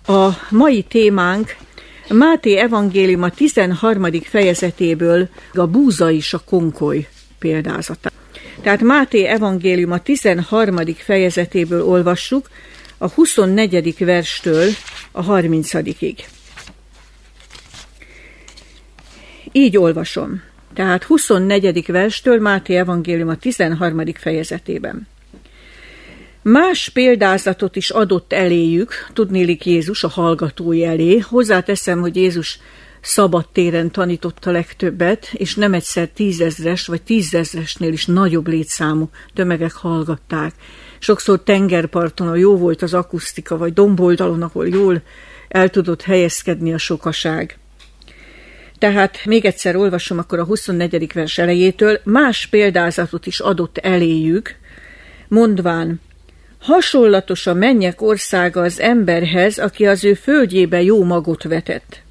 A mai témánk Máté evangéliuma 13. fejezetéből a búza és a konkoly példázata. Tehát Máté evangéliuma 13. fejezetéből olvassuk a 24. verstől a 30-ig. Így olvasom. Tehát 24. verstől Máté evangéliuma 13. fejezetében. Más példázatot is adott eléjük, tudnélik Jézus a hallgatói elé. Hozzáteszem, hogy Jézus szabadtéren tanította legtöbbet, és nem egyszer 10 000-es vagy 10 000-esnél is nagyobb létszámú tömegek hallgatták. Sokszor tengerparton, ahol jó volt az akusztika, vagy domboldalon, ahol jól el tudott helyezkedni a sokaság. Tehát még egyszer olvasom akkor a 24. vers elejétől. Más példázatot is adott eléjük, mondván: hasonlatos a mennyek országa az emberhez, aki az ő földjébe jó magot vetett.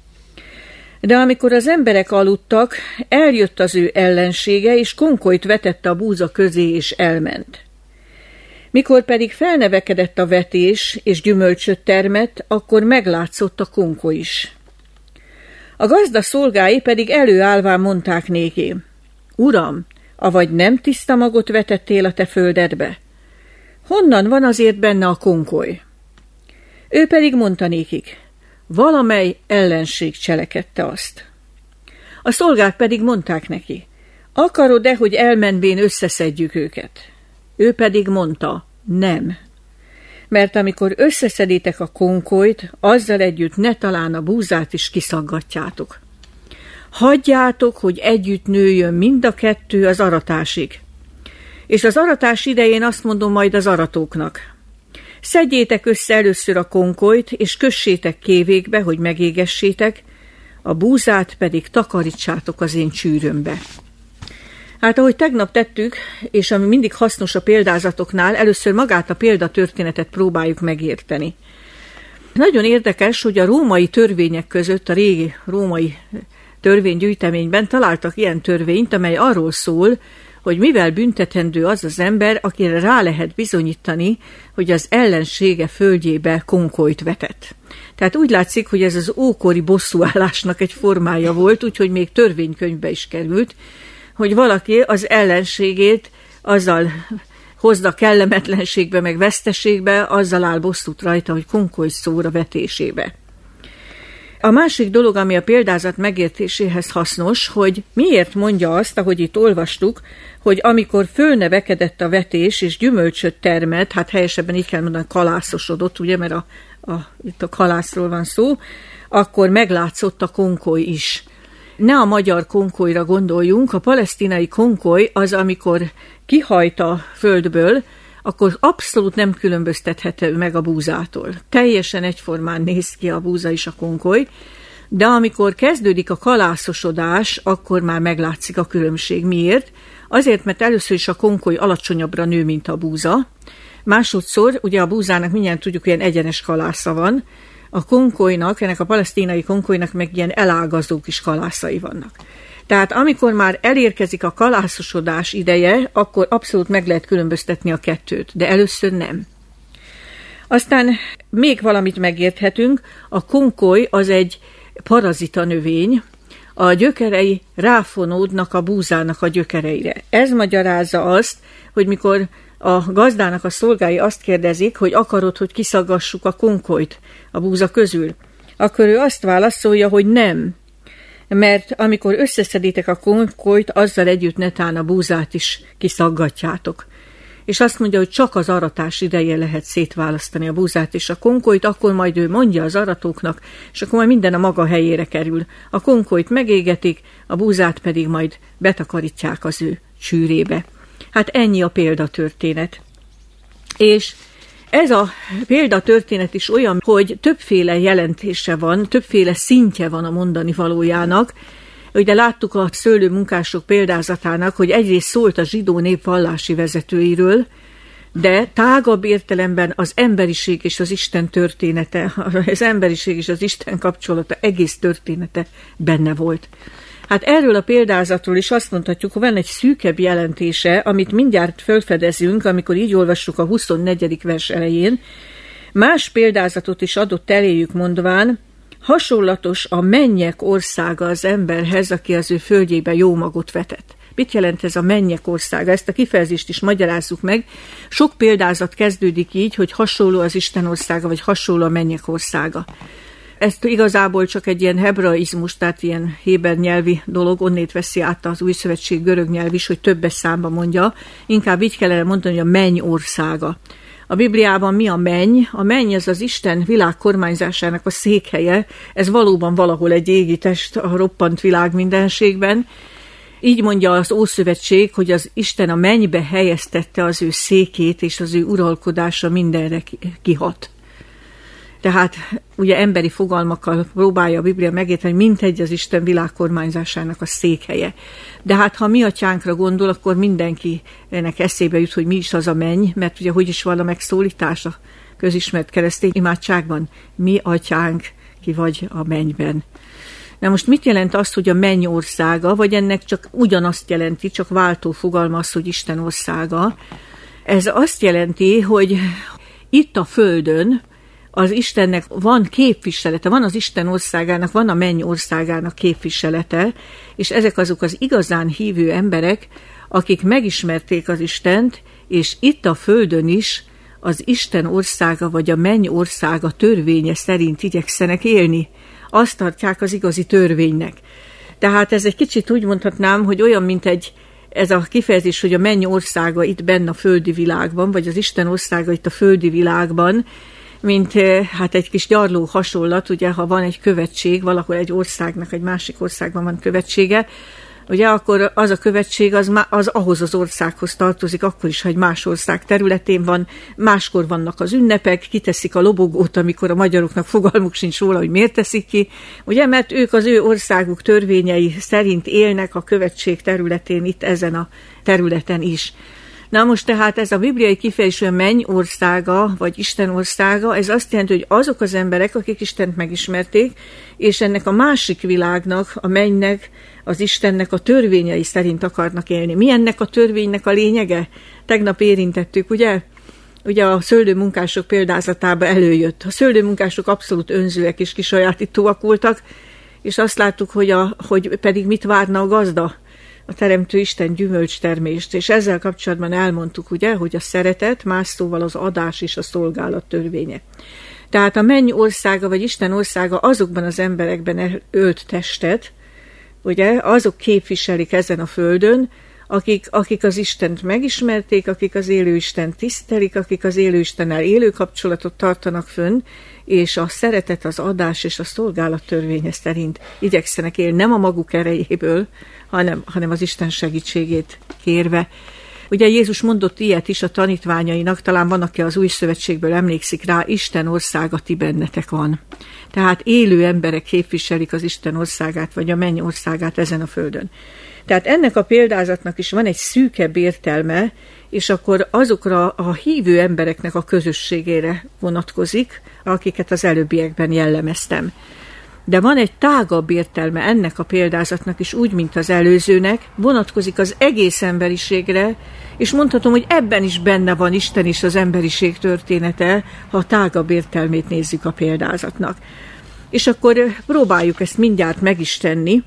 De amikor az emberek aludtak, eljött az ő ellensége, és konkolyt vetett a búza közé, és elment. Mikor pedig felnevekedett a vetés, és gyümölcsöt termett, akkor meglátszott a konkoly is. A gazda szolgái pedig előállván mondták néki: Uram, avagy nem tiszta magot vetettél a te földedbe? Honnan van azért benne a konkoly? Ő pedig mondta nékik: valamely ellenség cselekedte azt. A szolgák pedig mondták neki: akarod-e, hogy elmenvén összeszedjük őket? Ő pedig mondta: nem. Mert amikor összeszeditek a konkolyt, azzal együtt ne talán a búzát is kiszaggatjátok. Hagyjátok, hogy együtt nőjön mind a kettő az aratásig. És az aratás idején azt mondom majd az aratóknak: szedjétek össze először a konkolyt, és kössétek kévékbe, hogy megégessétek, a búzát pedig takarítsátok az én csűrömbe. Hát ahogy tegnap tettük, és ami mindig hasznos a példázatoknál, először magát a példatörténetet próbáljuk megérteni. Nagyon érdekes, hogy a római törvények között, a régi római törvénygyűjteményben találtak ilyen törvényt, amely arról szól, hogy mivel büntetendő az az ember, akire rá lehet bizonyítani, hogy az ellensége földjébe konkolyt vetett. Tehát úgy látszik, hogy ez az ókori bosszúállásnak egy formája volt, úgyhogy még törvénykönyvbe is került, hogy valaki az ellenségét azzal hozza kellemetlenségbe, meg veszteségbe, azzal áll bosszút rajta, hogy konkoly szóra vetésébe. A másik dolog, ami a példázat megértéséhez hasznos, hogy miért mondja azt, ahogy itt olvastuk, hogy amikor fölnevekedett a vetés és gyümölcsöt termett, hát helyesebben így kell mondani, kalászosodott, ugye, mert itt a kalászról van szó, akkor meglátszott a konkoly is. Ne a magyar konkolyra gondoljunk, a palesztinai konkoly az, amikor kihajt a földből, akkor abszolút nem különböztethető meg a búzától. Teljesen egyformán néz ki a búza és a konkoly, de amikor kezdődik a kalászosodás, akkor már meglátszik a különbség. Miért? Azért, mert először is a konkoly alacsonyabbra nő, mint a búza. Másodszor, ugye a búzának mindjárt tudjuk, ilyen egyenes kalásza van, a konkolynak, ennek a palesztinai konkolynak meg ilyen elágazó kis kalászai vannak. Tehát amikor már elérkezik a kalászosodás ideje, akkor abszolút meg lehet különböztetni a kettőt, de először nem. Aztán még valamit megérthetünk, a konkoly az egy parazita növény, a gyökerei ráfonódnak a búzának a gyökereire. Ez magyarázza azt, hogy mikor a gazdának a szolgái azt kérdezik, hogy akarod, hogy kiszaggassuk a konkolyt a búza közül, akkor ő azt válaszolja, hogy nem. Mert amikor összeszeditek a konkolyt, azzal együtt netán a búzát is kiszaggatjátok. És azt mondja, hogy csak az aratás ideje lehet szétválasztani a búzát és a konkolyt, akkor majd ő mondja az aratóknak, és akkor majd minden a maga helyére kerül. A konkolyt megégetik, a búzát pedig majd betakarítják az ő csűrébe. Hát ennyi a példatörténet. És ez a példatörténet is olyan, hogy többféle jelentése van, többféle szintje van a mondani valójának. Ugye láttuk a szőlőmunkások példázatának, hogy egyrészt szólt a zsidó nép vallási vezetőiről, de tágabb értelemben az emberiség és az Isten története, az emberiség és az Isten kapcsolata egész története benne volt. Hát erről a példázatról is azt mondhatjuk, hogy van egy szűkebb jelentése, amit mindjárt felfedezünk, amikor így olvassuk a 24. vers elején, Más példázatot is adott eléjük, mondván, hasonlatos a mennyek országa az emberhez, aki az ő földjébe jó magot vetett. Mit jelent ez a mennyek országa? Ezt a kifejezést is magyarázzuk meg. Sok példázat kezdődik így, hogy hasonló az Isten országa, vagy hasonló a mennyek országa. Ezt igazából csak egy ilyen hebraizmus, tehát ilyen héber nyelvi dolog, onnét veszi át az Új Szövetség görög nyelv is, hogy többes számba mondja. Inkább így kellene mondani, hogy a menny országa. A Bibliában mi a menny? A menny az az Isten világ kormányzásának a székhelye. Ez valóban valahol egy égi test a roppant világ mindenségben. Így mondja az Ószövetség, hogy az Isten a mennybe helyeztette az ő székét, és az ő uralkodása mindenre kihat. Tehát ugye emberi fogalmakkal próbálja a Biblia megérteni, mintegy az Isten világkormányzásának a székhelye. De hát ha mi atyánkra gondol, akkor mindenkinek eszébe jut, hogy mi is az a menny, mert ugye hogy is van a megszólítás a közismert keresztény imádságban? Mi atyánk, ki vagy a mennyben. Na most mit jelent az, hogy a menny országa, vagy ennek csak ugyanazt jelenti, csak váltó fogalma az, hogy Isten országa? Ez azt jelenti, hogy itt a földön az Istennek van képviselete, van az Isten országának, van a menny országának képviselete, és ezek azok az igazán hívő emberek, akik megismerték az Istent, és itt a földön is az Isten országa, vagy a menny országa törvénye szerint igyekszenek élni. Azt tartják az igazi törvénynek. Tehát ez egy kicsit úgy mondhatnám, hogy olyan, mint ez a kifejezés, hogy a menny országa itt benne a földi világban, vagy az Isten országa itt a földi világban, mint hát egy kis gyarló hasonlat, ugye, ha van egy követség, valahol egy országnak, egy másik országban van követsége, ugye, akkor az a követség az ahhoz az országhoz tartozik, akkor is, ha egy más ország területén van, máskor vannak az ünnepek, kiteszik a lobogót, amikor a magyaroknak fogalmuk sincs róla, hogy miért teszik ki, ugye, mert ők az ő országuk törvényei szerint élnek a követség területén, itt ezen a területen is. Na most tehát ez a bibliai kifejezés, a menny országa, vagy Isten országa, ez azt jelenti, hogy azok az emberek, akik Istent megismerték, és ennek a másik világnak, a mennynek, az Istennek a törvényei szerint akarnak élni. Mi ennek a törvénynek a lényege? Tegnap érintettük, ugye? Ugye a szőlőmunkások példázatában előjött. A szőlőmunkások abszolút önzőek és kisajátítóak voltak, és azt láttuk, hogy pedig mit várna a gazda? A Teremtő Isten gyümölcstermést, és ezzel kapcsolatban elmondtuk, ugye, hogy a szeretet, más szóval az adás és a szolgálat törvénye. Tehát a menny országa, vagy Isten országa azokban az emberekben ölt testet, ugye, azok képviselik ezen a földön, akik az Istent megismerték, akik az élő Istent tisztelik, akik az élő Istennel élő kapcsolatot tartanak fönn, és a szeretet, az adás és a szolgálat törvénye szerint igyekszenek élni, nem a maguk erejéből, hanem az Isten segítségét kérve. Ugye Jézus mondott ilyet is a tanítványainak, talán van, aki az Új Szövetségből emlékszik rá, Isten országa ti bennetek van. Tehát élő emberek képviselik az Isten országát, vagy a menny országát ezen a földön. Tehát ennek a példázatnak is van egy szűkebb értelme, és akkor azokra a hívő embereknek a közösségére vonatkozik, akiket az előbbiekben jellemeztem. De van egy tágabb értelme ennek a példázatnak is, úgy, mint az előzőnek, vonatkozik az egész emberiségre, és mondhatom, hogy ebben is benne van Isten és az emberiség története, ha a tágabb értelmét nézzük a példázatnak. És akkor próbáljuk ezt mindjárt meg is tenni.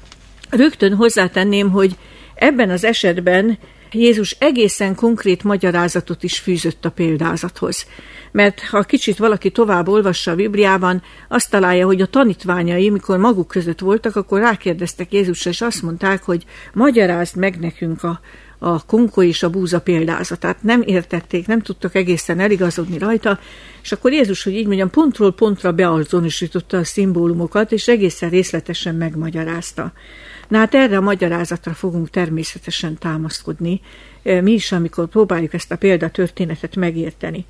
Rögtön hozzátenném, hogy ebben az esetben Jézus egészen konkrét magyarázatot is fűzött a példázathoz. Mert ha kicsit valaki tovább olvassa a Bibliában, azt találja, hogy a tanítványai, mikor maguk között voltak, akkor rákérdeztek Jézusra, és azt mondták, hogy magyarázd meg nekünk a kunkó és a búza példázatát. Nem értették, nem tudtak egészen eligazodni rajta, és akkor Jézus, hogy így mondjam, pontról pontra beazonosította a szimbólumokat, és egészen részletesen megmagyarázta. Na hát erre a magyarázatra fogunk természetesen támaszkodni, mi is, amikor próbáljuk ezt a példatörténetet megérteni.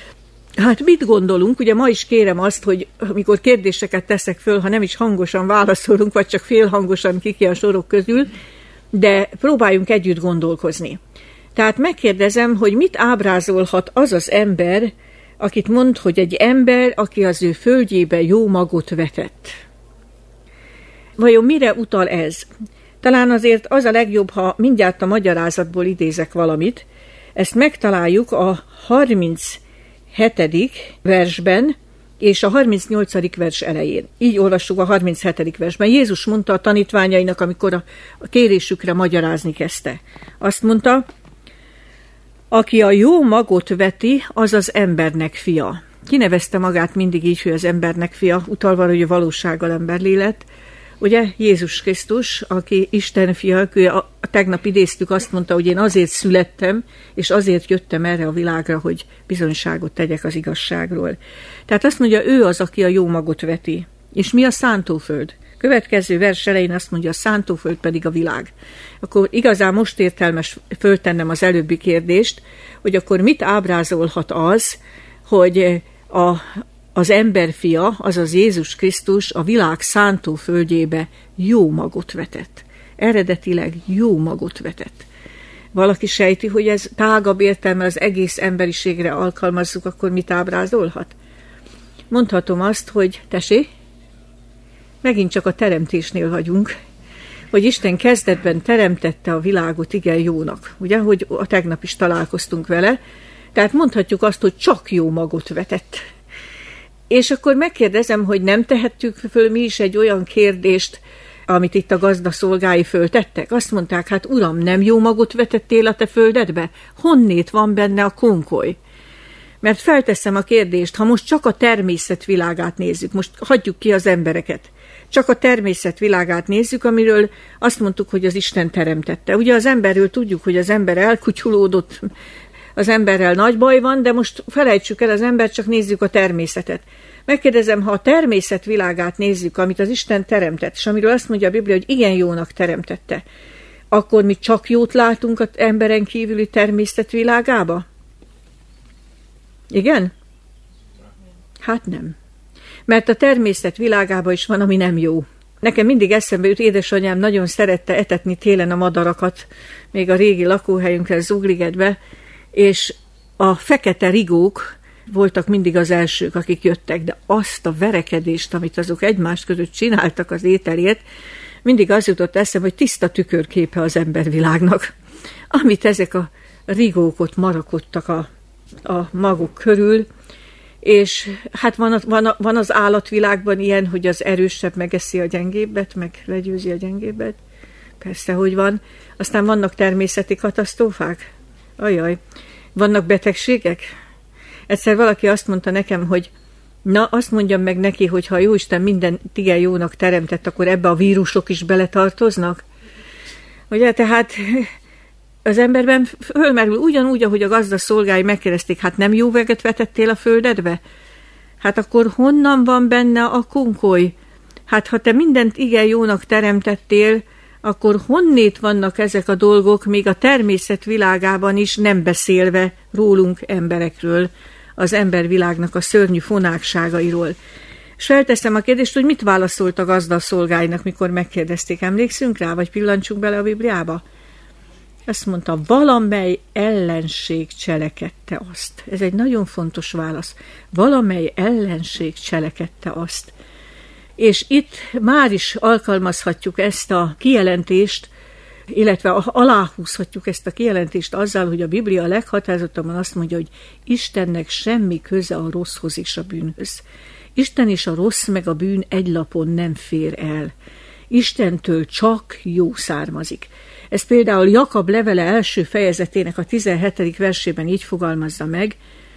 Hát mit gondolunk? Ugye ma is kérem azt, hogy amikor kérdéseket teszek föl, ha nem is hangosan válaszolunk, vagy csak félhangosan ki a sorok közül, de próbáljunk együtt gondolkozni. Tehát megkérdezem, hogy mit ábrázolhat az az ember, akit mond, hogy egy ember, aki az ő földjébe jó magot vetett. Vajon mire utal ez? Talán azért az a legjobb, ha mindjárt a magyarázatból idézek valamit. Ezt megtaláljuk a 37. versben, és a 38. vers elején. Így olvassuk a 37. versben. Jézus mondta a tanítványainak, amikor a kérésükre magyarázni kezdte. Azt mondta, aki a jó magot veti, az az embernek fia. Kinevezte magát mindig így, hogy az embernek fia, utalva, hogy a valósággal emberlé lett. Ugye Jézus Krisztus, aki Isten fia, tegnap idéztük, azt mondta, hogy én azért születtem, és azért jöttem erre a világra, hogy bizonyságot tegyek az igazságról. Tehát azt mondja, ő az, aki a jó magot veti. És mi a szántóföld? Következő vers elején azt mondja, a szántóföld pedig a világ. Akkor igazán most értelmes föltennem az előbbi kérdést, hogy akkor mit ábrázolhat az, hogy az emberfia, azaz Jézus Krisztus a világ szántóföldjébe jó magot vetett. Eredetileg jó magot vetett. Valaki sejti, hogy ez tágabb értelme az egész emberiségre alkalmazzuk, akkor mit ábrázolhat? Mondhatom azt, hogy megint csak a teremtésnél vagyunk, hogy Isten kezdetben teremtette a világot igen jónak. Ugye, hogy tegnap is találkoztunk vele, tehát mondhatjuk azt, hogy csak jó magot vetett. És akkor megkérdezem, hogy nem tehettük föl mi is egy olyan kérdést, amit itt a gazda szolgái föltettek? Azt mondták, hát uram, nem jó magot vetettél a te földedbe? Honnét van benne a konkoly? Mert felteszem a kérdést, ha most csak a természet világát nézzük, most hagyjuk ki az embereket, csak a természet világát nézzük, amiről azt mondtuk, hogy az Isten teremtette. Ugye az emberről tudjuk, hogy az ember elkutyulódott, az emberrel nagy baj van, de most felejtsük el az embert, csak nézzük a természetet. Megkérdezem, ha a természet világát nézzük, amit az Isten teremtett, és amiről azt mondja a Biblia, hogy igen jónak teremtette, akkor mi csak jót látunk az emberen kívüli természet világába? Igen? Hát nem. Mert a természet világában is van, ami nem jó. Nekem mindig eszembe jut, édesanyám nagyon szerette etetni télen a madarakat, még a régi lakóhelyünkre, Zugligetbe, és a fekete rigók voltak mindig az elsők, akik jöttek, de azt a verekedést, amit azok egymás között csináltak az ételért, mindig az jutott eszembe, hogy tiszta tükörképe az embervilágnak, amit ezek a rigók ott marakodtak a maguk körül, és hát van az állatvilágban ilyen, hogy az erősebb megeszi a gyengébbet, meg legyőzi a gyengébbet. Persze, hogy van. Aztán vannak természeti katasztrófák. Ajaj. Vannak betegségek? Egyszer valaki azt mondta nekem, hogy azt mondjam meg neki, hogy ha Jóisten minden igen jónak teremtett, akkor ebbe a vírusok is beletartoznak. Ugye, tehát az emberben fölmerül ugyanúgy, ahogy a gazda szolgái megkérdezték, hát nem jó veget vetettél a földedbe? Hát akkor honnan van benne a konkoly? Hát ha te mindent igen jónak teremtettél, akkor honnét vannak ezek a dolgok, még a természet világában is, nem beszélve rólunk emberekről, az embervilágnak a szörnyű fonákságairól. És felteszem a kérdést, hogy mit válaszolt a gazda szolgáinak, mikor megkérdezték, emlékszünk rá, vagy pillancsunk bele a Bibliába? Azt mondta, valamely ellenség cselekedte azt. Ez egy nagyon fontos válasz. Valamely ellenség cselekedte azt. És itt már is alkalmazhatjuk ezt a kijelentést, illetve aláhúzhatjuk ezt a kijelentést azzal, hogy a Biblia leghatározottabban azt mondja, hogy Istennek semmi köze a rosszhoz és a bűnhöz. Isten és a rossz meg a bűn egy lapon nem fér el. Istentől csak jó származik. Ez például Jakab levele első fejezetének a 17. versében így fogalmazza meg,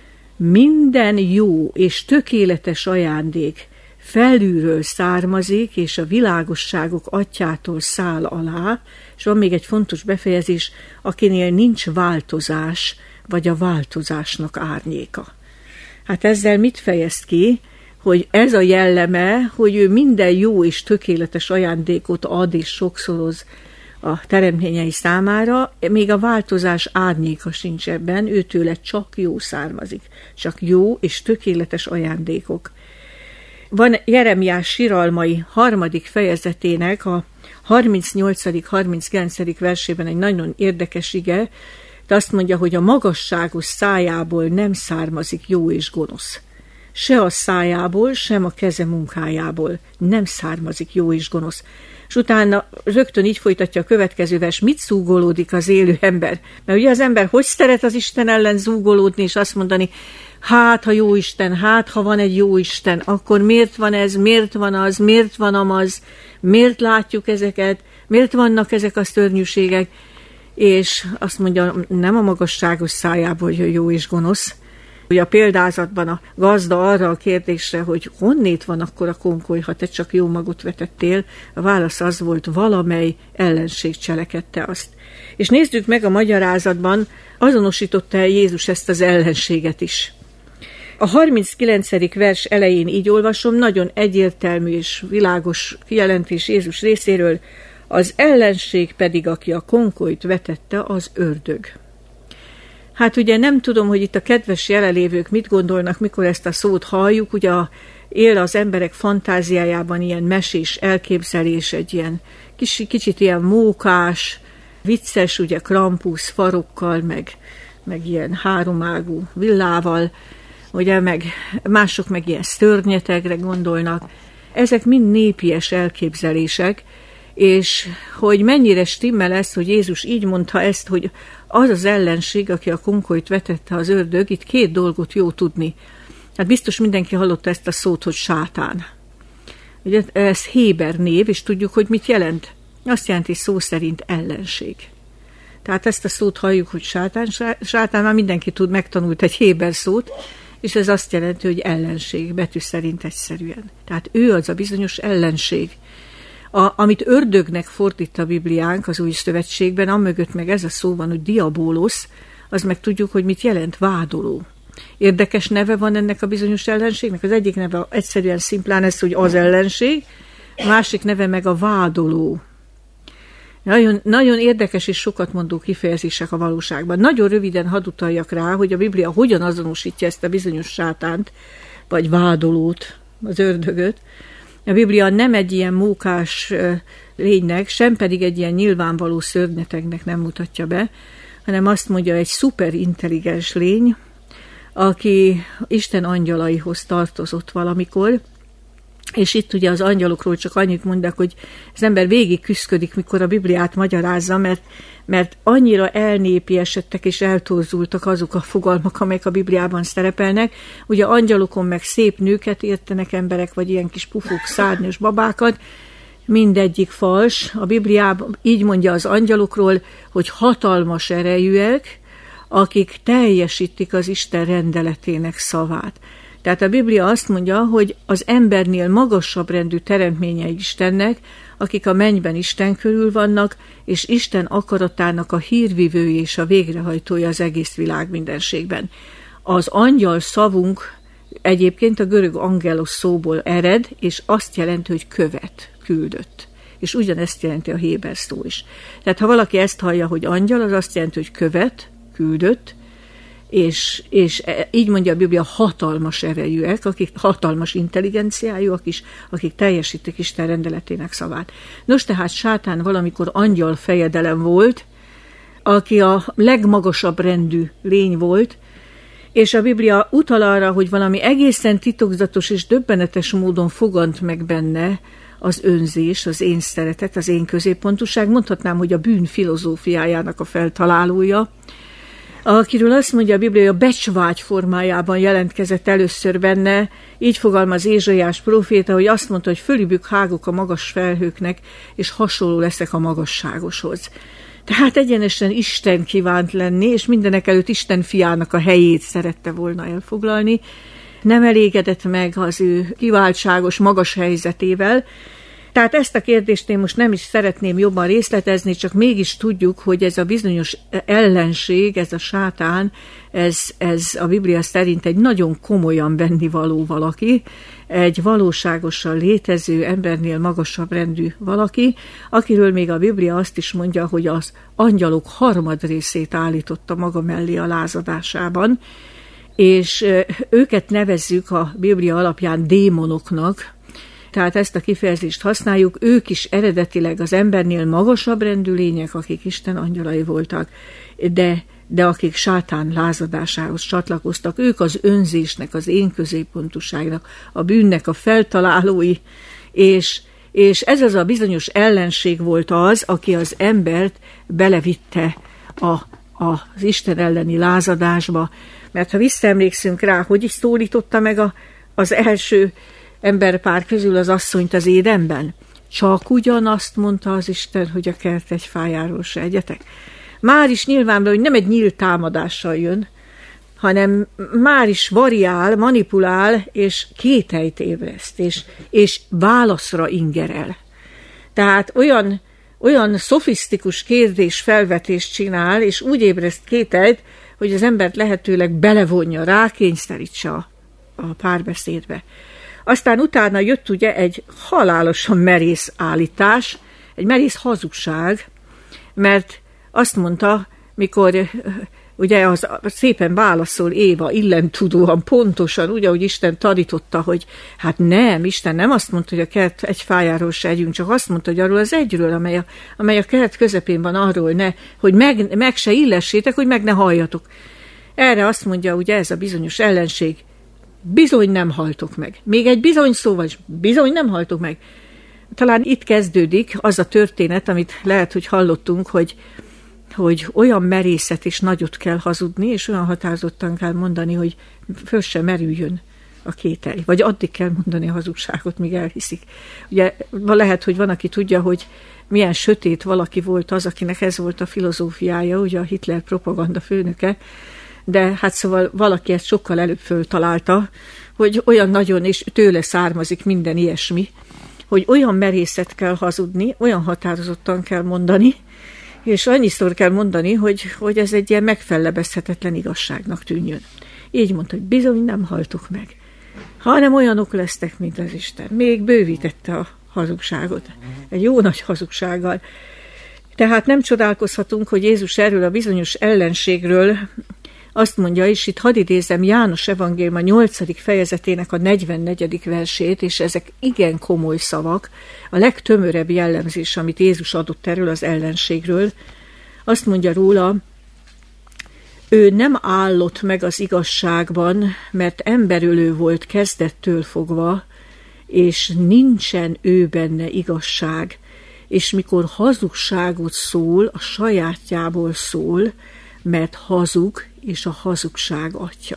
minden jó és tökéletes ajándék felülről származik, és a világosságok atyától száll alá, és van még egy fontos befejezés, akinél nincs változás, vagy a változásnak árnyéka. Hát ezzel mit fejez ki, hogy ez a jelleme, hogy ő minden jó és tökéletes ajándékot ad és sokszoroz a teremtményei számára, még a változás árnyéka sincs ebben, őtőle csak jó származik, csak jó és tökéletes ajándékok. Van Jeremiás siralmai 3. fejezetének a 38.-39. versében egy nagyon érdekes ige, de azt mondja, hogy a magasságos szájából nem származik jó és gonosz. Se a szájából, sem a keze munkájából nem származik jó és gonosz. És utána rögtön így folytatja a következő vers, mit zúgolódik az élő ember? Mert ugye az ember hogy szeret az Isten ellen zúgolódni, és azt mondani, hát ha jó Isten, hát ha van egy jó Isten, akkor miért van ez, miért van az, miért van amaz, miért látjuk ezeket, miért vannak ezek a szörnyűségek, és azt mondja, nem a magasságos szájából jön jó és gonosz. Ugye a példázatban a gazda arra a kérdésre, hogy honnét van akkor a konkoly, ha te csak jó magot vetettél, a válasz az volt, valamely ellenség cselekedte azt. És nézzük meg a magyarázatban, azonosította el Jézus ezt az ellenséget is. A 39. vers elején így olvasom, nagyon egyértelmű és világos kijelentés Jézus részéről, az ellenség pedig, aki a konkolyt vetette, az ördög. Hát ugye nem tudom, hogy itt a kedves jelenlévők mit gondolnak, mikor ezt a szót halljuk, ugye él az emberek fantáziájában ilyen mesés elképzelés, egy ilyen kicsit ilyen mókás, vicces, ugye Krampus farokkal, meg ilyen háromágú villával, ugye meg mások meg ilyen szörnyetegre gondolnak. Ezek mind népies elképzelések, és hogy mennyire stimmel ez, hogy Jézus így mondta ezt, hogy az az ellenség, aki a konkolyt vetette, az ördög, itt két dolgot jó tudni. Hát biztos mindenki hallotta ezt a szót, hogy sátán. Ugye ez héber név, és tudjuk, hogy mit jelent. Azt jelenti szó szerint ellenség. Tehát ezt a szót halljuk, hogy sátán. Sátán már mindenki megtanult egy héber szót, és ez azt jelenti, hogy ellenség, betű szerint egyszerűen. Tehát ő az a bizonyos ellenség. Amit ördögnek fordít a Bibliánk az Új Szövetségben, amögött meg ez a szó van, hogy diabólosz, az meg tudjuk, hogy mit jelent vádoló. Érdekes neve van ennek a bizonyos ellenségnek. Az egyik neve egyszerűen szimplán ez, hogy az ellenség, a másik neve meg a vádoló. Nagyon, nagyon érdekes és sokat mondó kifejezések a valóságban. Nagyon röviden hadd utaljak rá, hogy a Biblia hogyan azonosítja ezt a bizonyos sátánt, vagy vádolót, az ördögöt. A Biblia nem egy ilyen mókás lénynek, sem pedig egy ilyen nyilvánvaló szörnyetegnek nem mutatja be, hanem azt mondja, egy szuperintelligens lény, aki Isten angyalaihoz tartozott valamikor, és itt ugye az angyalokról csak annyit mondok, hogy az ember végig küszködik, mikor a Bibliát magyarázza, mert annyira elnépiesedtek és eltorzultak azok a fogalmak, amelyek a Bibliában szerepelnek. Ugye angyalokon meg szép nőket értenek emberek, vagy ilyen kis pufók, szárnyas babákat, mindegyik fals. A Bibliában így mondja az angyalokról, hogy hatalmas erejűek, akik teljesítik az Isten rendeletének szavát. Tehát a Biblia azt mondja, hogy az embernél magasabb rendű teremtményei Istennek, akik a mennyben Isten körül vannak, és Isten akaratának a hírvivője és a végrehajtója az egész világ mindenségben. Az angyal szavunk egyébként a görög angelos szóból ered, és azt jelenti, hogy követ, küldött. És ugyanezt jelenti a héber szó is. Tehát ha valaki ezt hallja, hogy angyal, az azt jelenti, hogy követ, küldött, és így mondja a Biblia, hatalmas erejűek, akik hatalmas intelligenciájúak is, akik teljesítik Isten rendeletének szavát. Nos, tehát sátán valamikor angyal fejedelem volt, aki a legmagasabb rendű lény volt, és a Biblia utal arra, hogy valami egészen titokzatos és döbbenetes módon fogant meg benne az önzés, az én szeretet, az én középpontúság, mondhatnám, hogy a bűn filozófiájának a feltalálója, akiről azt mondja a Biblia, hogy a becsvágy formájában jelentkezett először benne, így fogalmaz Ézsaiás próféta, hogy azt mondta, hogy fölübük hágok a magas felhőknek, és hasonló leszek a magasságoshoz. Tehát egyenesen Isten kívánt lenni, és mindenekelőtt Isten fiának a helyét szerette volna elfoglalni. Nem elégedett meg az ő kiváltságos, magas helyzetével. Tehát ezt a kérdést én most nem is szeretném jobban részletezni, csak mégis tudjuk, hogy ez a bizonyos ellenség, ez a sátán, ez a Biblia szerint egy nagyon komolyan vennivaló valaki, egy valóságosan létező, embernél magasabb rendű valaki, akiről még a Biblia azt is mondja, hogy az angyalok harmadrészét állította maga mellé a lázadásában, és őket nevezzük a Biblia alapján démonoknak, tehát ezt a kifejezést használjuk, ők is eredetileg az embernél magasabb rendű lények, akik Isten angyalai voltak, de akik sátán lázadásához csatlakoztak, ők az önzésnek, az én középpontúságnak, a bűnnek a feltalálói, és ez az a bizonyos ellenség volt az, aki az embert belevitte az Isten elleni lázadásba. Mert ha visszaemlékszünk rá, hogy is szólította meg az első emberpár közül az asszonyt az Édenben? Csak ugyanazt mondta az Isten, hogy a kert egy fájáról se egyetek. Már is nyilvánvaló, hogy nem egy nyílt támadással jön, hanem már is variál, manipulál, és kételyt ébreszt, és válaszra ingerel. Tehát olyan szofisztikus kérdés-felvetést csinál, és úgy ébreszt kételyt, hogy az embert lehetőleg belevonja, rákényszerítse a párbeszédbe. Aztán utána jött ugye egy halálosan merész állítás, egy merész hazugság, mert azt mondta, mikor ugye az szépen válaszol Éva, illentudóan, pontosan, úgy, ahogy Isten tanította, hogy hát nem, Isten nem azt mondta, hogy a kert egy fájáról se együnk, csak azt mondta, hogy arról az egyről, amely a kert közepén van, arról hogy meg se illessétek, hogy meg ne halljatok. Erre azt mondja, ugye ez a bizonyos ellenség, bizony nem haltok meg. Még egy bizony szóval is, bizony nem haltok meg. Talán itt kezdődik az a történet, amit lehet, hogy hallottunk, hogy olyan merészet és nagyot kell hazudni, és olyan határozottan kell mondani, hogy föl sem merüljön a kételj. Vagy addig kell mondani a hazugságot, míg elhiszik. Ugye lehet, hogy van, aki tudja, hogy milyen sötét valaki volt az, akinek ez volt a filozófiája, ugye a Hitler propaganda főnöke, de hát szóval valaki ezt sokkal előbb föltalálta, hogy olyan nagyon, és tőle származik minden ilyesmi, hogy olyan merészet kell hazudni, olyan határozottan kell mondani, és annyiszor kell mondani, hogy ez egy ilyen megfellebezhetetlen igazságnak tűnjön. Így mondta, hogy bizony nem haltok meg, hanem olyanok lesztek, mint az Isten. Még bővítette a hazugságot, egy jó nagy hazugsággal. Tehát nem csodálkozhatunk, hogy Jézus erről a bizonyos ellenségről azt mondja, és itt hadd idézem János evangélium a 8. fejezetének a 44. versét, és ezek igen komoly szavak, a legtömörebb jellemzés, amit Jézus adott erről az ellenségről. Azt mondja róla, ő nem állott meg az igazságban, mert emberölő volt kezdettől fogva, és nincsen ő benne igazság, és mikor hazugságot szól, a sajátjából szól, mert hazug, és a hazugság atya.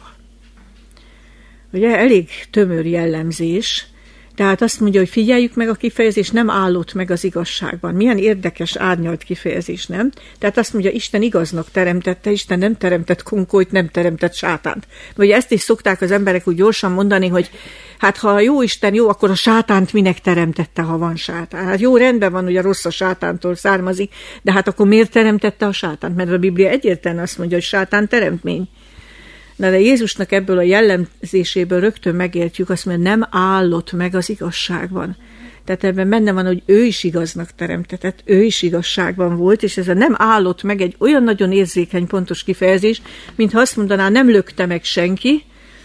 Ugye elég tömör jellemzés, tehát azt mondja, hogy figyeljük meg a kifejezés, nem állott meg az igazságban. Milyen érdekes árnyalt kifejezés, nem? Tehát azt mondja, Isten igaznak teremtette, Isten nem teremtett konkolyt, nem teremtett sátánt. Vagy ezt is szokták az emberek úgy gyorsan mondani, hogy hát ha a jó Isten jó, akkor a sátánt minek teremtette, ha van sátán? Hát jó, rendben van, hogy a rossz a sátántól származik, de hát akkor miért teremtette a sátánt? Mert a Biblia egyértelműen azt mondja, hogy sátán teremtmény. Na de Jézusnak ebből a jellemzéséből rögtön megértjük, azt mondja, nem állott meg az igazságban. Tehát ebben benne van, hogy ő is igaznak teremtetett, ő is igazságban volt, és ez a nem állott meg egy olyan nagyon érzékeny, pontos kifejezés, mintha azt mondaná, nem lökte meg senki,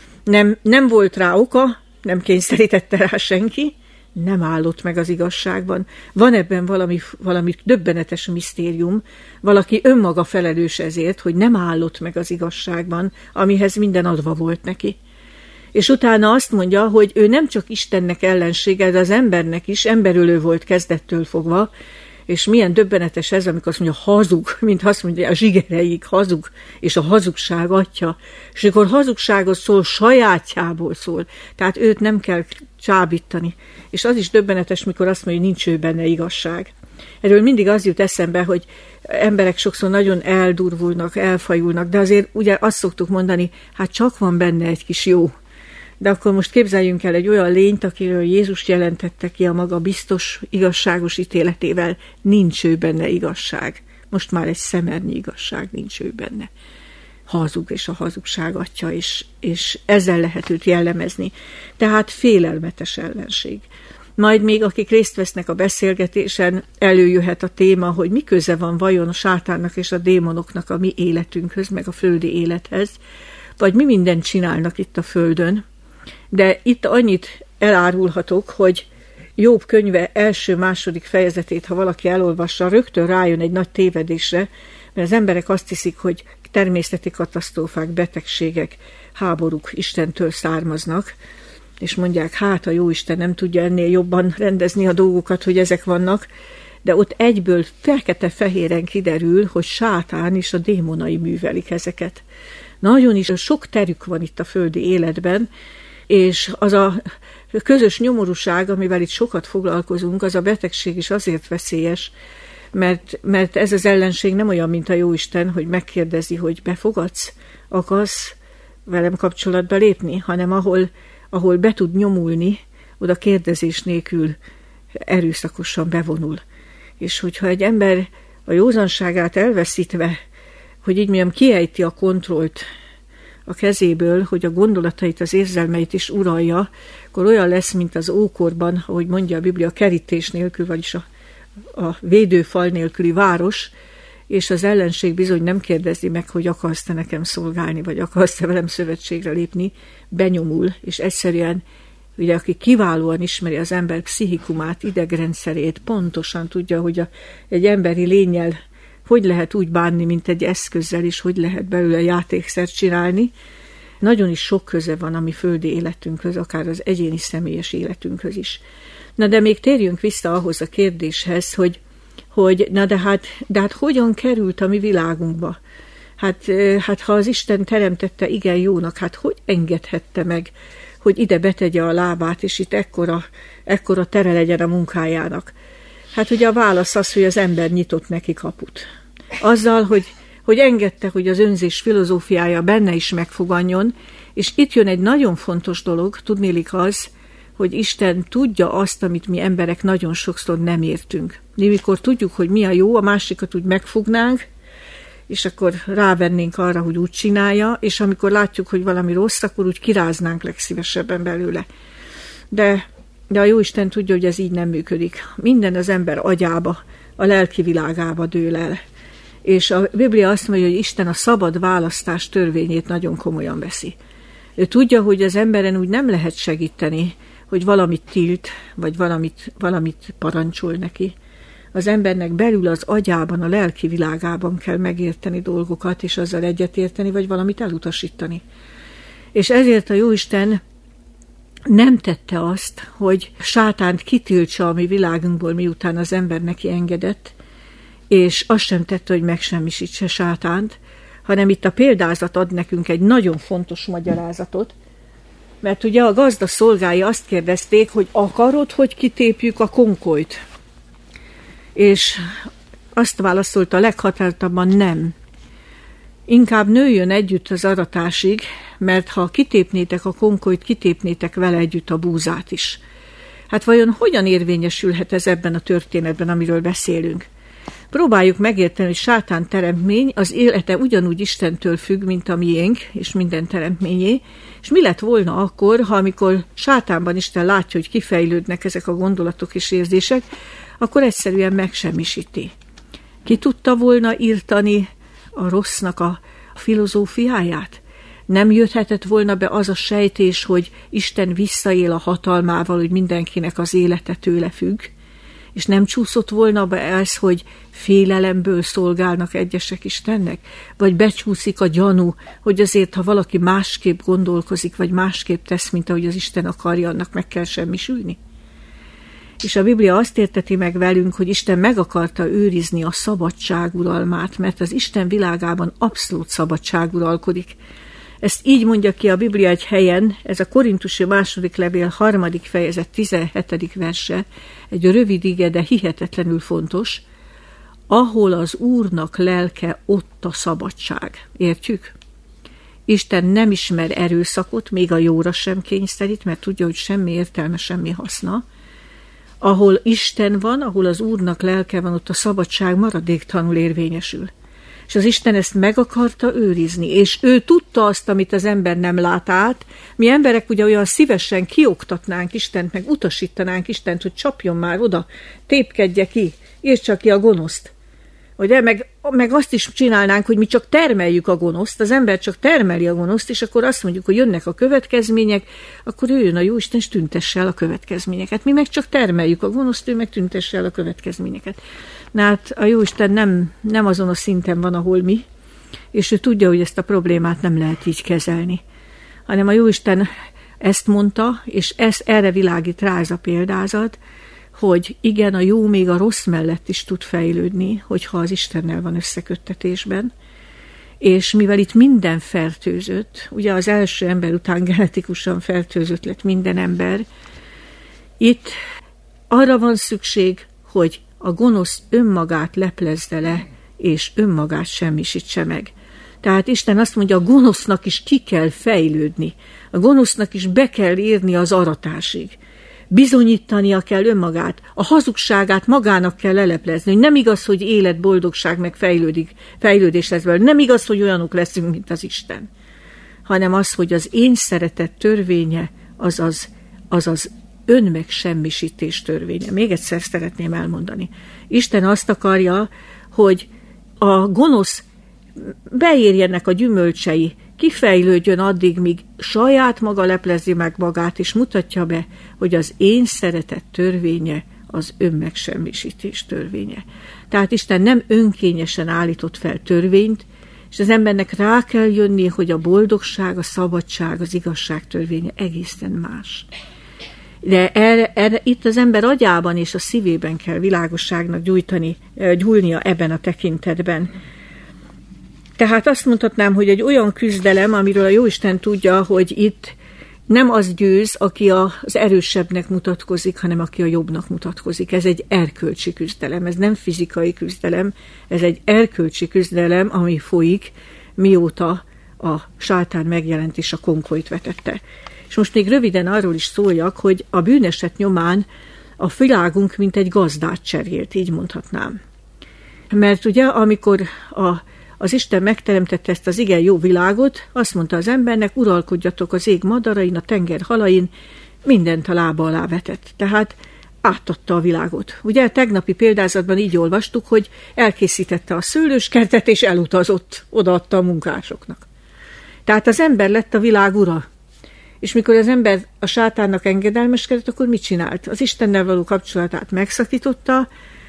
nem volt rá oka, nem kényszerítette rá senki, nem állott meg az igazságban. Van ebben valami döbbenetes misztérium, valaki önmaga felelős ezért, hogy nem állott meg az igazságban, amihez minden adva volt neki. És utána azt mondja, hogy ő nem csak Istennek ellensége, de az embernek is, emberölő volt kezdettől fogva, és milyen döbbenetes ez, amikor azt mondja, hazug, mint azt mondja, a zsigereig hazug, és a hazugság atya. És amikor hazugságot szól, sajátjából szól. Tehát őt nem kell csábítani. És az is döbbenetes, mikor azt mondja, hogy nincs ő benne igazság. Erről mindig az jut eszembe, hogy emberek sokszor nagyon eldurvulnak, elfajulnak, de azért ugye azt szoktuk mondani, hát csak van benne egy kis jó. De akkor most képzeljünk el egy olyan lényt, akiről Jézus jelentette ki a maga biztos, igazságos ítéletével, nincs ő benne igazság. Most már egy szemernyi igazság nincs ő benne. Hazug, és a hazugság atya, és ezzel lehet őt jellemezni. Tehát félelmetes ellenség. Majd még akik részt vesznek a beszélgetésen, előjöhet a téma, hogy mi köze van vajon a sátánnak és a démonoknak a mi életünkhöz, meg a földi élethez, vagy mi mindent csinálnak itt a földön. De itt annyit elárulhatok, hogy Jobb könyve első-második fejezetét, ha valaki elolvassa, rögtön rájön egy nagy tévedésre, mert az emberek azt hiszik, hogy természeti katasztrófák, betegségek, háborúk Istentől származnak, és mondják, hát a jóisten nem tudja ennél jobban rendezni a dolgokat, hogy ezek vannak, de ott egyből fekete-fehéren kiderül, hogy sátán és a démonai művelik ezeket. nagyon is sok terük van itt a földi életben, és az a közös nyomorúság, amivel itt sokat foglalkozunk, az a betegség is azért veszélyes, mert ez az ellenség nem olyan, mint a Jóisten, hogy megkérdezi, hogy befogadsz, akarsz velem kapcsolatba lépni, hanem ahol be tud nyomulni, oda kérdezés nélkül erőszakosan bevonul. És hogyha egy ember a józanságát elveszítve, hogy így mondjam, kiejti a kontrollt a kezéből, hogy a gondolatait, az érzelmeit is uralja, akkor olyan lesz, mint az ókorban, ahogy mondja a Biblia, kerítés nélkül, vagyis a védőfal nélküli város, és az ellenség bizony nem kérdezi meg, hogy akarsz-e nekem szolgálni, vagy akarsz-e velem szövetségre lépni, benyomul, és egyszerűen, ugye, aki kiválóan ismeri az ember pszichikumát, idegrendszerét, pontosan tudja, hogy egy emberi lénnyel hogy lehet úgy bánni, mint egy eszközzel, és hogy lehet belőle játékszert csinálni. Nagyon is sok köze van a mi földi életünkhöz, akár az egyéni személyes életünkhöz is. Na de még térjünk vissza ahhoz a kérdéshez, hogy na de hát hogyan került a mi világunkba? Hát ha az Isten teremtette igen jónak, hát hogy engedhette meg, hogy ide betegye a lábát, és itt ekkora tere legyen a munkájának? Hát ugye a válasz az, hogy az ember nyitott neki kaput. Azzal, hogy engedte, hogy az önzés filozófiája benne is megfoganjon, és itt jön egy nagyon fontos dolog, tudnélik az, hogy Isten tudja azt, amit mi emberek nagyon sokszor nem értünk. Mi mikor tudjuk, hogy mi a jó, a másikat úgy megfognánk, és akkor rávennénk arra, hogy úgy csinálja, és amikor látjuk, hogy valami rossz, akkor úgy kiráznánk legszívesebben belőle. De a Jóisten tudja, hogy ez így nem működik. Minden az ember agyába, a lelki világába dől el. És a Biblia azt mondja, hogy Isten a szabad választás törvényét nagyon komolyan veszi. Ő tudja, hogy az emberen úgy nem lehet segíteni, hogy valamit tilt, vagy valamit parancsol neki. Az embernek belül az agyában, a lelki világában kell megérteni dolgokat, és azzal egyetérteni, vagy valamit elutasítani. És ezért a Jóisten nem tette azt, hogy sátánt kitiltsa a mi világunkból, miután az ember neki engedett, és azt sem tette, hogy megsemmisítse sátánt, hanem itt a példázat ad nekünk egy nagyon fontos magyarázatot, mert ugye a gazda szolgái azt kérdezték, hogy akarod, hogy kitépjük a konkolyt? És azt válaszolta leghatározottabban nem. Inkább nőjön együtt az aratásig, mert ha kitépnétek a konkolyt, kitépnétek vele együtt a búzát is. Hát vajon hogyan érvényesülhet ez ebben a történetben, amiről beszélünk? Próbáljuk megérteni, hogy sátán teremtmény, az élete ugyanúgy Istentől függ, mint a miénk, és minden teremtményé, és mi lett volna akkor, ha amikor sátánban Isten látja, hogy kifejlődnek ezek a gondolatok és érzések, akkor egyszerűen megsemmisíti. Ki tudta volna írtani a rossznak a filozófiáját? Nem jöhetett volna be az a sejtés, hogy Isten visszaél a hatalmával, hogy mindenkinek az élete tőle függ? És nem csúszott volna be ez, hogy félelemből szolgálnak egyesek Istennek? Vagy becsúszik a gyanú, hogy azért, ha valaki másképp gondolkozik, vagy másképp tesz, mint ahogy az Isten akarja, annak meg kell semmisülni? És a Biblia azt érteti meg velünk, hogy Isten meg akarta őrizni a szabadság uralmát, mert az Isten világában abszolút szabadság uralkodik. Ezt így mondja ki a Biblia egy helyen, ez a Korintusi második levél 3. fejezet 17. verse, egy rövid ige, de hihetetlenül fontos, ahol az Úrnak lelke, ott a szabadság. Értjük? Isten nem ismer erőszakot, még a jóra sem kényszerít, mert tudja, hogy semmi értelme, semmi haszna. Ahol Isten van, ahol az Úrnak lelke van, ott a szabadság maradéktalanul érvényesül. És az Isten ezt meg akarta őrizni, és ő tudta azt, amit az ember nem lát át. Mi emberek ugye olyan szívesen kioktatnánk Istent, meg utasítanánk Istent, hogy csapjon már oda, tépkedje ki, írtsa ki a gonoszt. Ugye, meg azt is csinálnánk, hogy mi csak termeljük a gonoszt, az ember csak termeli a gonoszt, és akkor azt mondjuk, hogy jönnek a következmények, akkor jöjjön a Jóisten, és tüntesse el a következményeket. Mi meg csak termeljük a gonoszt, ő meg tüntesse el a következményeket. Na hát a Jóisten nem azon a szinten van, ahol mi, és ő tudja, hogy ezt a problémát nem lehet így kezelni. Hanem a Jóisten ezt mondta, és erre világít rá ez a példázat, hogy igen, a jó még a rossz mellett is tud fejlődni, hogyha az Istennel van összeköttetésben, és mivel itt minden fertőzött, ugye az első ember után genetikusan fertőzött lett minden ember, itt arra van szükség, hogy a gonosz önmagát leplezze le, és önmagát semmisítse meg. Tehát Isten azt mondja, a gonosznak is ki kell fejlődni, a gonosznak is be kell érni az aratásig. Bizonyítania kell önmagát, a hazugságát magának kell leleplezni, hogy nem igaz, hogy élet, boldogság meg fejlődés lesz belőle, nem igaz, hogy olyanok leszünk, mint az Isten, hanem az, hogy az én szeretet törvénye, az önmegsemmisítés törvénye. Még egyszer szeretném elmondani. Isten azt akarja, hogy a gonosz beérjenek a gyümölcsei, kifejlődjön addig, míg saját maga leplezi meg magát, és mutatja be, hogy az én szeretet törvénye az önmegsemmisítés törvénye. Tehát Isten nem önkényesen állított fel törvényt, és az embernek rá kell jönni, hogy a boldogság, a szabadság, az igazság törvénye egészen más. De erre itt az ember agyában és a szívében kell világosságnak gyújnia ebben a tekintetben. Tehát azt mondhatnám, hogy egy olyan küzdelem, amiről a Jóisten tudja, hogy itt nem az győz, aki az erősebbnek mutatkozik, hanem aki a jobbnak mutatkozik. Ez egy erkölcsi küzdelem, ez nem fizikai küzdelem, ez egy erkölcsi küzdelem, ami folyik, mióta a sátán megjelent és a konkolyt vetette. És most még röviden arról is szóljak, hogy a bűneset nyomán a világunk mint egy gazdát cserélt, így mondhatnám. Mert ugye, amikor az Isten megteremtette ezt az igen jó világot, azt mondta az embernek, uralkodjatok az ég madarain, a tenger halain, mindent a lába alá vetett. Tehát átadta a világot. Ugye tegnapi példázatban így olvastuk, hogy elkészítette a szőlőskertet, és elutazott, odaadta a munkásoknak. Tehát az ember lett a világ ura. És mikor az ember a sátánnak engedelmeskedett, akkor mit csinált? Az Istennel való kapcsolatát megszakította,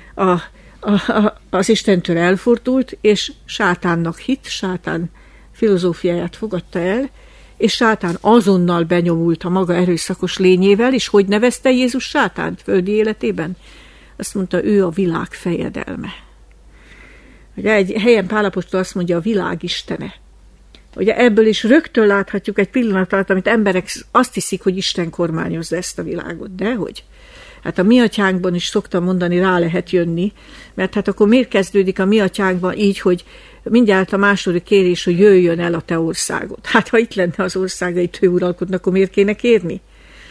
az Istentől elfordult, és sátánnak hitt, sátán filozófiáját fogadta el, és sátán azonnal benyomult a maga erőszakos lényével, és hogy nevezte Jézus sátánt földi életében? Azt mondta, ő a világ fejedelme. Ugye egy helyen Pál apostol azt mondja, a világ istene. Ugye ebből is rögtön láthatjuk egy pillanat alatt, amit emberek azt hiszik, hogy Isten kormányozza ezt a világot. Dehogy? Hát a mi atyánkban is szoktam mondani, rá lehet jönni, mert hát akkor miért kezdődik a mi atyánkban így, hogy mindjárt a második kérés, hogy jöjjön el a te országot. Hát ha itt lenne az országait, ő uralkodna, akkor miért kéne kérni?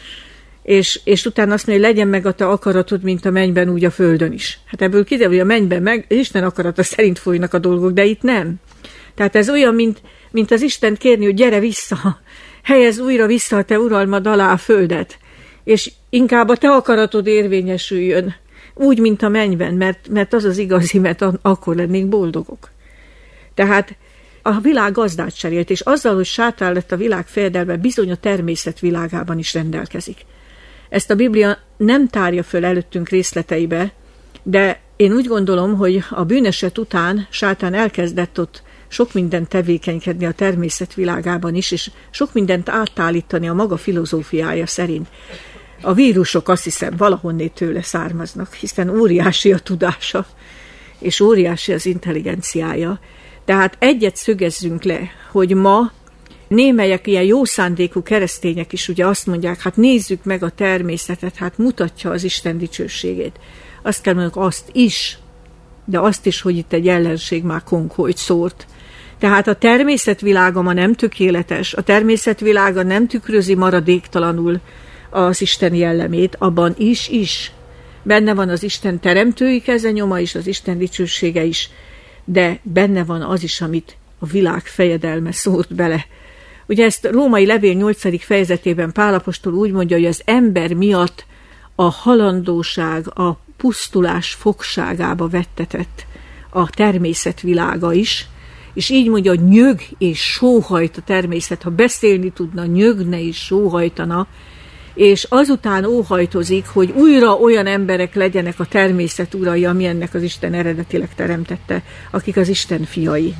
És utána azt mondja, hogy legyen meg a te akaratod, mint a mennyben, úgy a földön is. Hát ebből kiderül, hogy a mennyben meg Isten akarata szerint folynak a dolgok, de itt nem. Tehát ez olyan, mint az Istent kérni, hogy gyere vissza, helyezz újra vissza a te uralmad alá a földet, és inkább a te akaratod érvényesüljön, úgy, mint a mennyben, mert az az igazi, mert akkor lennénk boldogok. Tehát a világ gazdát cserélt, és azzal, hogy sátán lett a világ fejedelme, bizony a természet világában is rendelkezik. Ezt a Biblia nem tárja föl előttünk részleteibe, de én úgy gondolom, hogy a bűneset után sátán elkezdett ott sok mindent tevékenykedni a természet világában is, és sok mindent átállítani a maga filozófiája szerint. A vírusok, azt hiszem, valahonnét tőle származnak, hiszen óriási a tudása, és óriási az intelligenciája. Tehát egyet szögezzünk le, hogy ma némelyek ilyen jó szándékú keresztények is ugye azt mondják, hát nézzük meg a természetet, hát mutatja az Isten dicsőségét. Azt kell mondjuk, azt is, de azt is, hogy itt egy ellenség már konkolyt szórt. Tehát a természetvilága ma nem tökéletes, a természetvilága nem tükrözi maradéktalanul az Isten jellemét, abban is. Benne van az Isten teremtői kezenyoma is, az Isten dicsősége is, de benne van az is, amit a világ fejedelme szórt bele. Ugye ezt római levél 8. fejezetében Pál apostol úgy mondja, hogy az ember miatt a halandóság, a pusztulás fogságába vettetett a természetvilága is, és így mondja, hogy nyög és sóhajt a természet, ha beszélni tudna, nyögne és sóhajtana, és azután óhajtozik, hogy újra olyan emberek legyenek a természet urai, amilyennek az Isten eredetileg teremtette, akik az Isten fiai.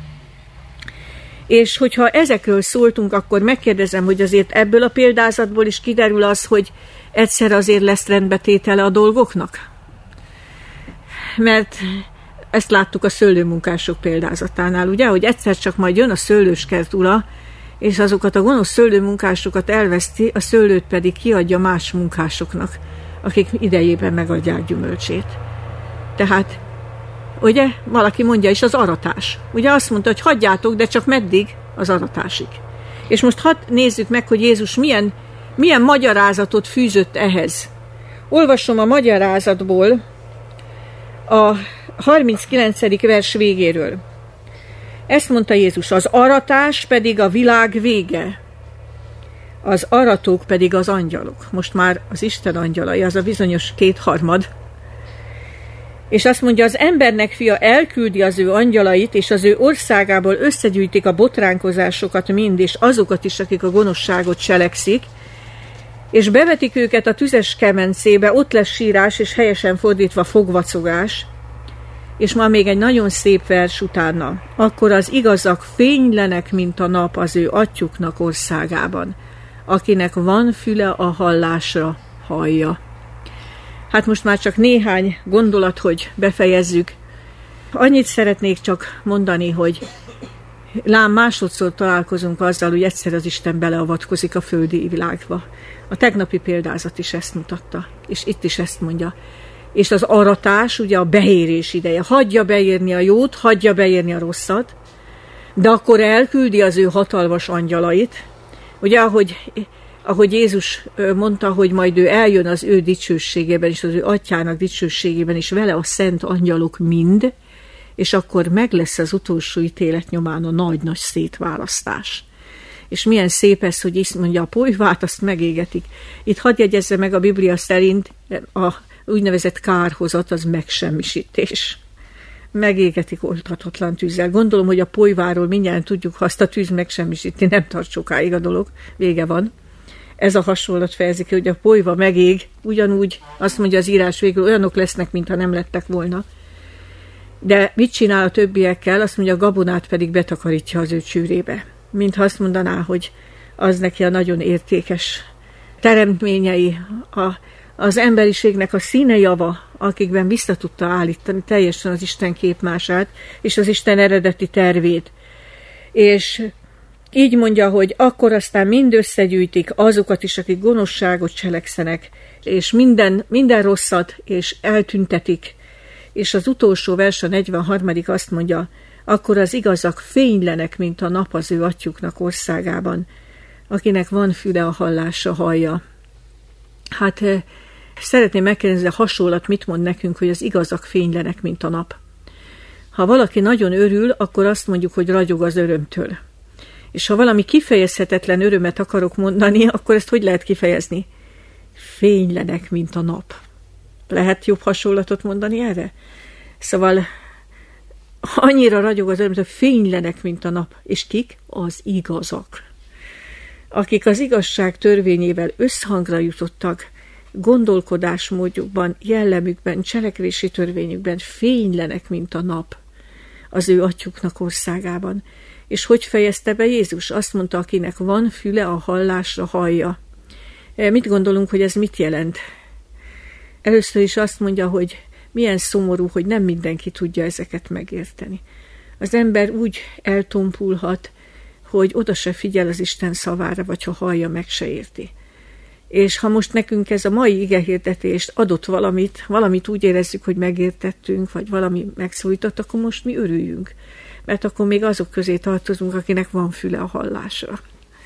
És hogyha ezekről szóltunk, akkor megkérdezem, hogy azért ebből a példázatból is kiderül az, hogy egyszer azért lesz rendbetétele a dolgoknak? Mert Ezt láttuk a szőlőmunkások példázatánál, ugye, hogy egyszer csak majd jön a szőlőskert ura, és azokat a gonosz szőlőmunkásokat elveszti, a szőlőt pedig kiadja más munkásoknak, akik idejében megadják gyümölcsét. Tehát, ugye, valaki mondja is az aratás. Ugye azt mondta, hogy hagyjátok, de csak meddig? Az aratásig. És most hadd nézzük meg, hogy Jézus milyen magyarázatot fűzött ehhez. Olvasom a magyarázatból a 39. vers végéről. Ezt mondta Jézus, az aratás pedig a világ vége, az aratók pedig az angyalok. Most már az Isten angyalai, az a bizonyos 2/3. És azt mondja, az embernek fia elküldi az ő angyalait, és az ő országából összegyűjtik a botránkozásokat mind, és azokat is, akik a gonoszságot cselekszik, és bevetik őket a tüzes kemencébe, ott lesz sírás, és helyesen fordítva fogvacogás. És ma még egy nagyon szép vers utána. Akkor az igazak fénylenek, mint a nap az ő atyuknak országában. Akinek van füle a hallásra, hallja. Hát most már csak néhány gondolat, hogy befejezzük. Annyit szeretnék csak mondani, hogy lám másodszor találkozunk azzal, hogy egyszer az Isten beleavatkozik a földi világba. A tegnapi példázat is ezt mutatta, és itt is ezt mondja. És az aratás, ugye a beérés ideje. Hagyja beérni a jót, hagyja beérni a rosszat, de akkor elküldi az ő hatalmas angyalait. Ugye, ahogy Jézus mondta, hogy majd ő eljön az ő dicsőségében, és az ő atyának dicsőségében, és vele a szent angyalok mind, és akkor meg lesz az utolsó ítélet nyomán a nagy-nagy szétválasztás. És milyen szép ez, hogy így mondja, a polyvát azt megégetik. Itt hadd jegyezze meg a Biblia szerint a úgynevezett kárhozat, az megsemmisítés. Megégetik oltathatatlan tűzzel. Gondolom, hogy a polyváról mindjárt tudjuk, ha azt a tűz megsemmisíti, nem tart sokáig a dolog, vége van. Ez a hasonlat fejezik ki, hogy a polyva megég, ugyanúgy azt mondja az írás végül, olyanok lesznek, mintha nem lettek volna. De mit csinál a többiekkel? Azt mondja, a gabonát pedig betakarítja az ő csűrébe. Mintha azt mondaná, hogy az neki a nagyon értékes teremtményei, az emberiségnek a színe java, akikben vissza tudta állítani teljesen az Isten képmását, és az Isten eredeti tervét. És így mondja, hogy akkor aztán mind összegyűjtik azokat is, akik gonoszságot cselekszenek, és minden rosszat, és eltüntetik. És az utolsó vers, a 43. azt mondja, akkor az igazak fénylenek, mint a nap az ő atyuknak országában, akinek van füle a hallásra, hallja. Hát szeretném megkérdezni, a hasonlat mit mond nekünk, hogy az igazak fénylenek, mint a nap. Ha valaki nagyon örül, akkor azt mondjuk, hogy ragyog az örömtől. És ha valami kifejezhetetlen örömet akarok mondani, akkor ezt hogy lehet kifejezni? Fénylenek, mint a nap. Lehet jobb hasonlatot mondani erre? Szóval annyira ragyog az örömtől, fénylenek, mint a nap. És kik? Az igazak. Akik az igazság törvényével összhangra jutottak, gondolkodásmódjukban, jellemükben, cselekvési törvényükben fénylenek, mint a nap az ő atyuknak országában. És hogy fejezte be Jézus? Azt mondta, akinek van füle a hallásra, hallja. Mit gondolunk, hogy ez mit jelent? Először is azt mondja, hogy milyen szomorú, hogy nem mindenki tudja ezeket megérteni. Az ember úgy eltompulhat, hogy oda se figyel az Isten szavára, vagy ha hallja, meg se érti. És ha most nekünk ez a mai igehirdetést adott valamit úgy érezzük, hogy megértettünk, vagy valami megszólított, akkor most mi örüljünk. Mert akkor még azok közé tartozunk, akinek van füle a hallásra.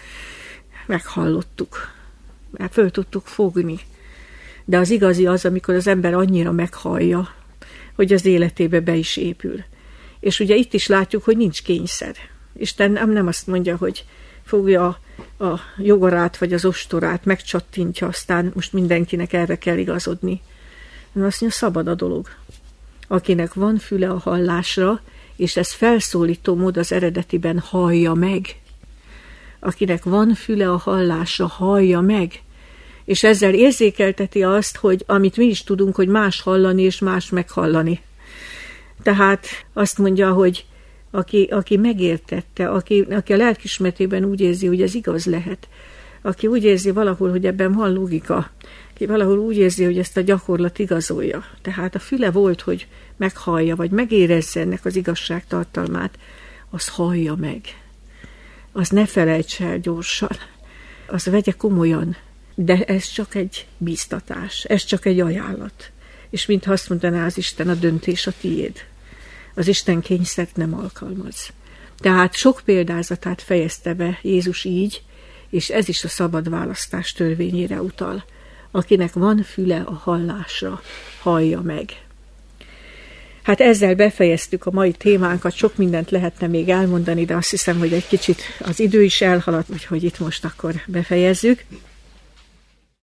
Meghallottuk, mert föl tudtuk fogni. De az igazi az, amikor az ember annyira meghallja, hogy az életébe be is épül. És ugye itt is látjuk, hogy nincs kényszer. Isten nem azt mondja, hogy fogja a jogorát vagy az ostorát, megcsattintja, aztán most mindenkinek erre kell igazodni. Azt mondja, szabad a dolog. Akinek van füle a hallásra, és ez felszólító mód az eredetiben, hallja meg. Akinek van füle a hallásra, hallja meg. És ezzel érzékelteti azt, hogy amit mi is tudunk, hogy más hallani és más meghallani. Tehát azt mondja, hogy aki megértette, aki a lelkismeretében úgy érzi, hogy ez igaz lehet, aki úgy érzi valahol, hogy ebben van logika, aki valahol úgy érzi, hogy ezt a gyakorlat igazolja. Tehát a füle volt, hogy meghallja, vagy megérezze ennek az igazság tartalmát, az hallja meg. Az ne felejts el gyorsan. Az vegye komolyan. De ez csak egy bíztatás, ez csak egy ajánlat. És mintha azt mondaná az Isten, a döntés a tiéd. Az Isten kényszert nem alkalmaz. Tehát sok példázatát fejezte be Jézus így, és ez is a szabad választás törvényére utal. Akinek van füle a hallásra, hallja meg. Hát ezzel befejeztük a mai témánkat, sok mindent lehetne még elmondani, de azt hiszem, hogy egy kicsit az idő is elhaladt, úgyhogy itt most akkor befejezzük.